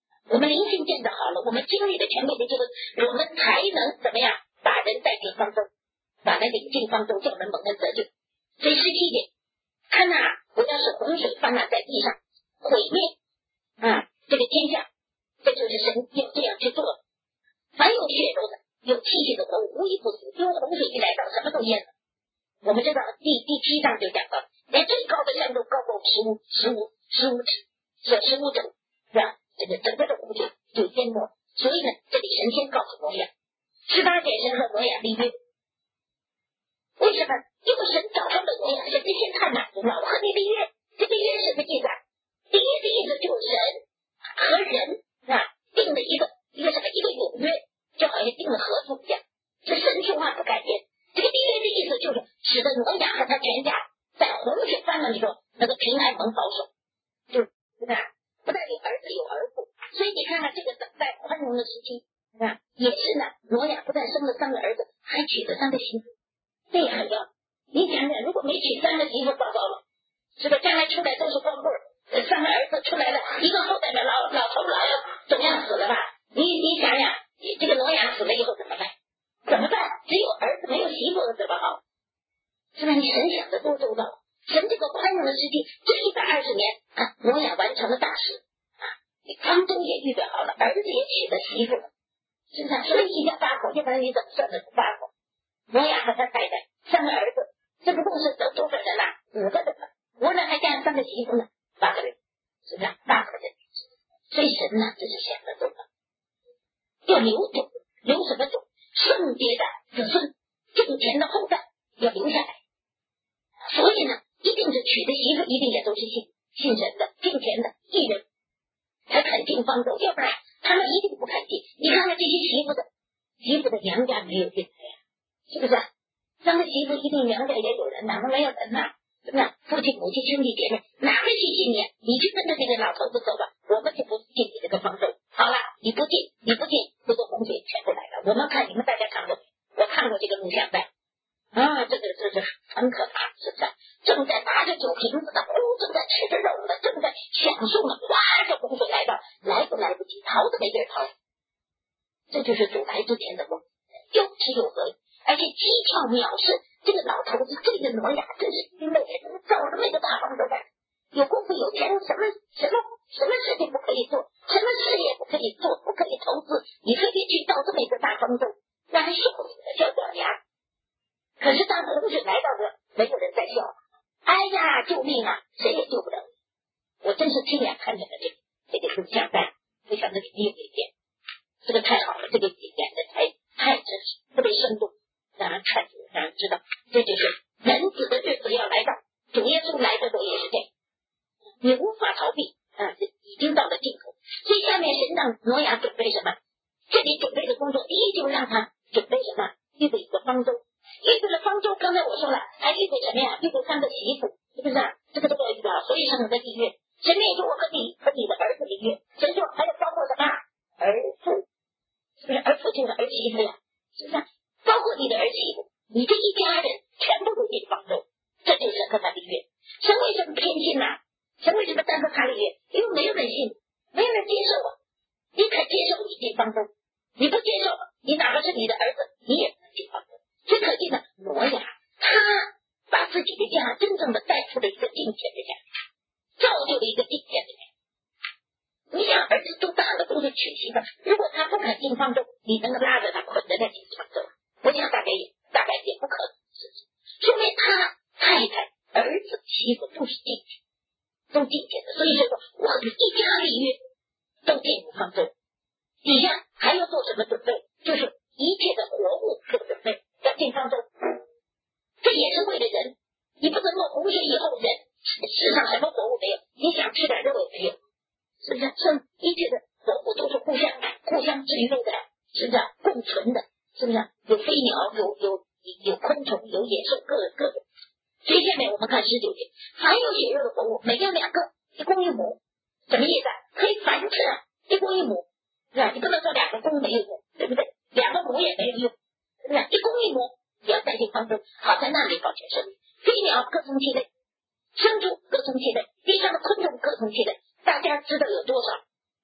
们灵性建设好了，我们经历的全部的这个，我们才能怎么样把人带进方舟，把人领进方舟，叫人蒙恩得救。所以十七节，看呐、啊，我要是洪水泛滥在地上，毁灭啊这个天下，这就是神要这样去做了。凡有血肉的，有气血的活物，无一不死，因为洪水一来到，什么都淹了。我们知道第第七章就讲到，连最高的山都高过十五十五十五尺，是十五肘，是吧？这个整个的湖就就淹没。所以呢，这里神先告诉挪亚，十八节神和挪亚立约。为什么？因为神找到了挪亚，神先看哪我和你立约，这个约是什么意思啊？第一个意思就是神和人啊定了一个一个什么一个永约，就好像定了合同一样，是神说话不改变。这个立约的意思就是使得挪亚和他全家在洪水泛滥的时候那个平安蒙保守，就对吧？不但有儿子有儿妇，所以你看看这个等待宽容的时期啊，也是呢。挪亚不但生了三个儿子，还娶了三个媳妇，这也很要。你想想，如果没娶三个媳妇，糟糕了，是吧？将来出来都是光棍儿，三个儿子出来了，一个后代的老老头老要怎么样死了吧？你你想想，这个挪亚死了以后怎么办？怎么办？只有儿子没有媳妇怎么好？是吧？你神想的多周到，神这个宽容的时期，这一百二十年啊，挪亚完成了大事啊，方舟也预备好了，儿子也娶了媳妇了，是不是？所以一家八口，要不然你怎么算得出八口？挪亚和他太太三个儿子，这个共是得多少人呐、啊？五个人了，五个人还加上三个媳妇呢，八个人，是不是？八个人，所以神呢，这是想的周到，要留种，留什么种？圣洁的子孙，敬虔的后代要留下来。所以呢，一定是娶的媳妇一定也都是信信神的、敬虔的义人，才肯进方舟，要不然他们一定不肯进。你看看这些媳妇的媳妇的娘家没有进来呀，是不是？三个媳妇一定娘家也有人，哪个没有人呐？是不是？父亲、母亲、兄弟姐妹，哪个去信你？你去跟着这个老头子走吧，我们就不进你这个方舟。好了，你不进，你不进，这个洪水全部来了。我们看你们大家看过没？我看过这个录像带啊，这个这个很可怕，是不是？正在拿着酒瓶子的，呼，正在吃着肉的，正在享受呢，哗，这洪水来到，来都来不及，逃都没地儿逃。这就是主来之前的梦，又知又合，而且机巧藐视。这个老头子，这个挪亚真是愚昧，造了那个大方舟干，有功夫有钱，什么什么什么事情不可以做，什么事业不可以做，不可以投资，你非得去造这么一个大方舟，让人笑死了，叫掉牙。可是当洪水来到这，没有人在笑，哎呀，救命啊，谁也救不了你。我真是亲眼看见了这个这个录像带，非常的有意见，这个太好了，这个演的太太真实，特别生动，让人看见，让人知道，这就是人子的日子要来到，主耶稣来的时候也是这样，你无法逃避啊，这已经到了尽头。所以下面神让挪亚准备什么？这里准备的工作，第一就让他准备什么？预备一个方舟，预备了方舟。刚才我说了，还预备什么呀？预备三个媳妇，是不是、啊？这个都要预备好，所以上的立约。神也说我和你和你的儿子立约，神说还有包括什么？儿妇，是不是？儿妇就是儿媳妇呀，是不是、啊？包括你的儿媳妇，你这一家人全部都进方舟，这就是和他立约。神为什么偏心呢、啊？神为什么单和他立约？因为没有人信，没有人接受啊。你肯接受你进方舟，你不接受，你哪怕是你的儿子，你也不能进方舟。最可见的挪亚，他把自己的家真正的带出了一个敬虔的家，造就了一个敬虔的家。你想儿子都大了，都是娶媳妇，如果他不肯进方舟，你能拉着他捆着他进方舟？我想大概也大概也不可能，是不是？说明他太太、儿子、媳妇都是敬虔，都敬虔的。所以说，我们一家立约都进入方舟。底下还要做什么准备？就是一切的活物做准备，要进方舟。这也是为了人，你不能够洪水以后人世上什么活物没有，你想吃点肉也没有，是不是？这一切的活物都是互相互相制约的，是不是？共存的，是不是？有飞鸟，有有有昆虫，有野兽，各各种。所以下面我们看十九节，凡有血肉的活物，每样两个，一公一母，什么意思？可以繁殖啊，一公一母，是吧？你不能说两个公没有用，对不对？两个母也没有用，是不是？一公一母也要带进方舟，好在那里保全生命。飞鸟各从其类，牲畜各从其类，地上的昆虫各从其类，大家知道有多少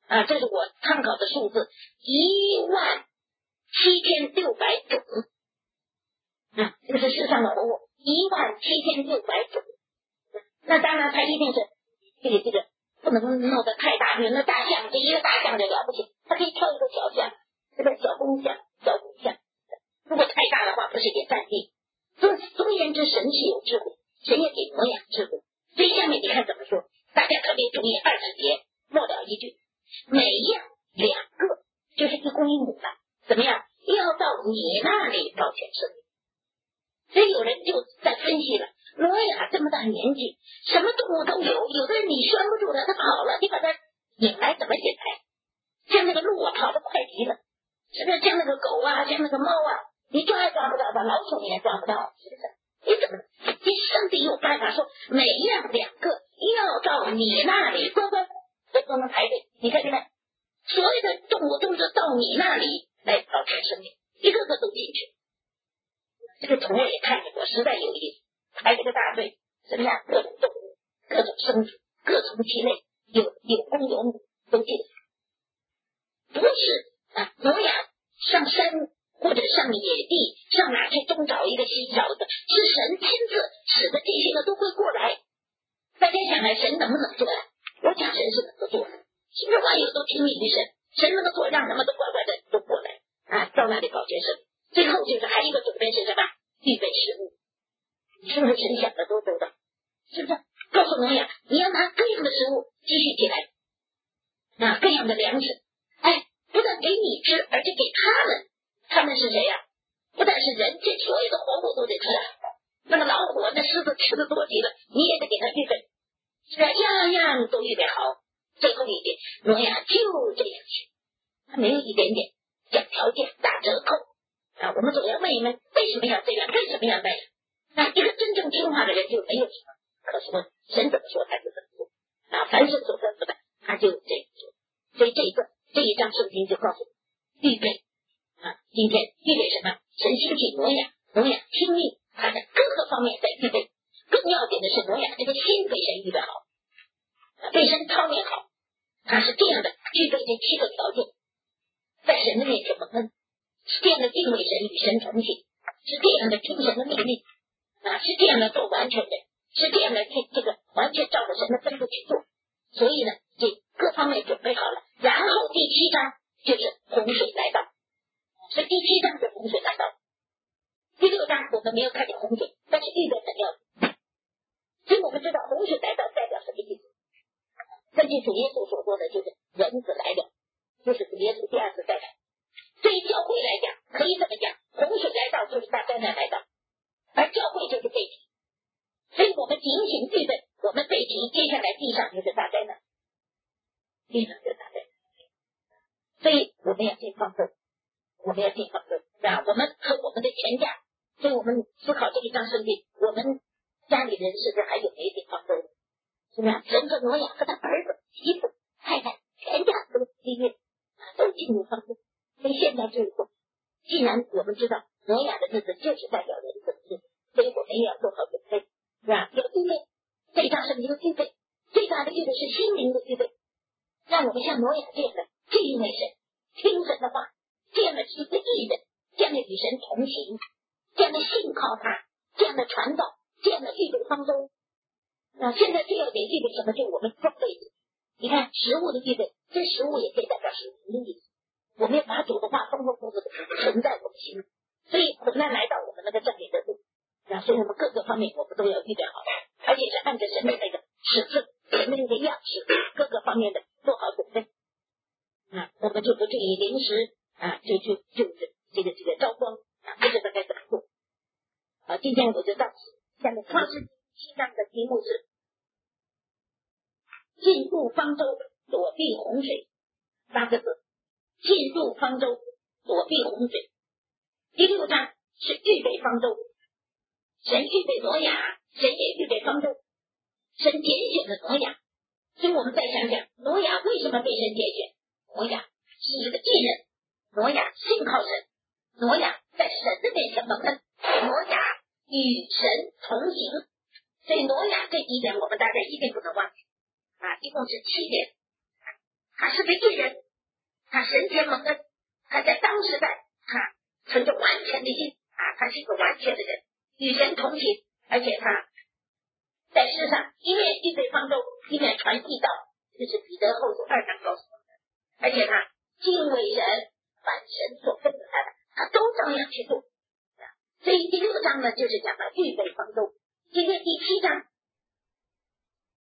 啊，这是我参考的数字，一万七千六百种。啊，这个是世上的活物，一万七千六百种。那当然，它一定是这个这个不能弄得太大。那大象，这一个大象就了不起，它可以挑一个小象，这个小公象、小母象。如果太大的话，不是也占地？总总而言之，神是有智慧，神也给挪亚智慧。所以下面你看怎么说？大家特别注意二十节末了一句，每样两个，就是一公一母了。怎么样？要到你那里保全生命。所以有人就在分析了，挪亚这么大年纪，什么动物都有，有的人你拴不住了，他跑了，你把他引来怎么引来？像那个鹿啊，跑得快极了，是不是？像那个狗啊，像那个猫啊，你抓也抓不到吧？老鼠你也抓不到，是不是？你怎么？你上帝有办法说，每样两个，要到你那里，乖乖，都都能排队。你看现在所有的动物都是到你那里来保全生命，一个个都进去。这个图我也看见过，实在有意思。排这个大队，什么样各种动物、各种生物、各种体类，有有公有母都进来。不是啊，挪亚上山或者上野地，上哪去东找一个西找的，是神亲自使得这些个都会过来。大家想来，神能不能做呀？我讲神是能够做的，是不是万有都听命于神？神能够做，让他们都乖乖的都过来啊，到那里保全生。最后就是还有一个准备是什么？预备食物。你是不是神想的都周到？是不是？告诉挪亚，你要拿各样的食物积蓄起来，啊，各样的粮食，哎，不但给你吃，而且给他们。他们是谁呀、啊？不但是人，这所有的活物都得吃啊。那个老虎，那狮子吃的多极了，你也得给他预备，是吧？样样都预备好。最后一点，挪亚就这样去，他没有一点点讲条件打折扣啊。我们总要问一问，为什么要这样？为什么要那样？那一个真正听话的人就没有什么可说，神怎么说他就怎么做啊。凡是所吩咐的，他就这样做。所以这一个这一章圣经就告诉预备啊，今天预备什么？神兴起挪亚，挪亚听命，他在各个方面在预备。更要紧的是，挪亚这个心被神预备好，被神操练好，他是这样的具备这七个条件，在神的面前蒙恩，是这样的敬畏神，与神同行，是这样的听神的命令啊，是这样的做完全的，是这样的这这个完全照着神的吩咐去做。所以呢，这各方面准备好了，然后第七章就是洪水来到，所以第七章是洪水来到。第六章我们没有看见洪水，但是预备很要紧。所以我们知道洪水来到代表什么意思？根据主耶稣所说的，就是人子来了，就是主耶稣第二次再来。对于教会来讲，可以这么讲，洪水来到就是大灾难来到，而教会就是背题。所以我们警醒预备，我们背题，接下来地上就是大灾难，地上就是大灾难。所以我们要先放松，我们要先放松啊！我们和我们的全家，所以我们思考这一章圣经，我们家里人是不是还有没有点放松？是不是？整个挪亚和他儿子、媳妇、太太，全家都积月啊，都进入放松。所以现在就是说，既然我们知道挪亚的日子就是代表人子的日子，所以我们也要做好准备，是吧？要预备，这一章圣经的预备，最大的预备是心灵的预备，让我们像挪亚这样的敬畏神、听神的话，这样的是一个义人，这样的与神同行，这样的信靠他，这样的传道，这样的预备方舟。那现在最要得预备什么？就是我们这辈子，你看食物的预备，这食物也可以代表属灵的意思。我们要把主的话丰丰富富的存在我们心里，所以苦难来到我们那个正面的路，啊，所以我们各个方面我们都要预备好，而且是按照神的那个尺寸、神的那个样式，各个方面的做好准备啊，我们就不至于临时啊，就就就是这个这个招光啊，不知道该怎么做。好，今天我就到此。下面创世七章的题目是进入方舟，躲避洪水，八个字。进入方舟，躲避洪水。第六章是预备方舟，神预备挪亚，神也预备方舟，神拣选了挪亚。所以我们再想想，挪亚为什么被神拣选？挪亚是一个义人，挪亚信靠神，挪亚在神的面前蒙恩，挪亚与神同行。所以挪亚这几点我们大家一定不能忘记啊，一共是七点。 他是个艺人，他神结盟的，他在当时代他存着完全的心啊，他是一个完全的人，与神同行，而且他在世上一面预备方舟，一面传义道，这是彼得后书二章告诉我们的。而且他敬畏人，凡神所分的他的，他都照样去做。所以第六章呢，就是讲到预备方舟。今天第七章